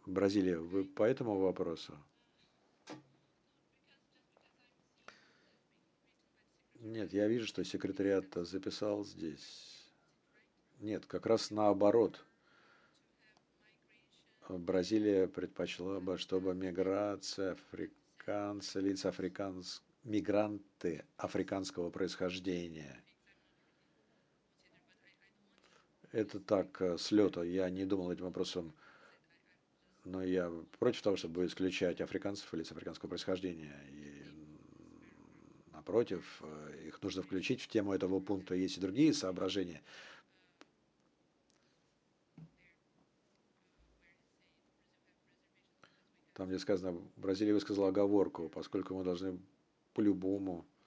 Бразилия, вы по этому вопросу? Нет, я вижу, что секретариат записал здесь. Нет, как раз наоборот. Бразилия предпочла бы, чтобы миграция африканцы, мигранты африканского происхождения. Это так, с лета. Я не думал этим вопросом, но я против того, чтобы исключать африканцев и лиц африканского происхождения. И напротив, их нужно включить в тему этого пункта. Есть и другие соображения. Там, где сказано, Бразилия высказала оговорку, поскольку мы должны по-любому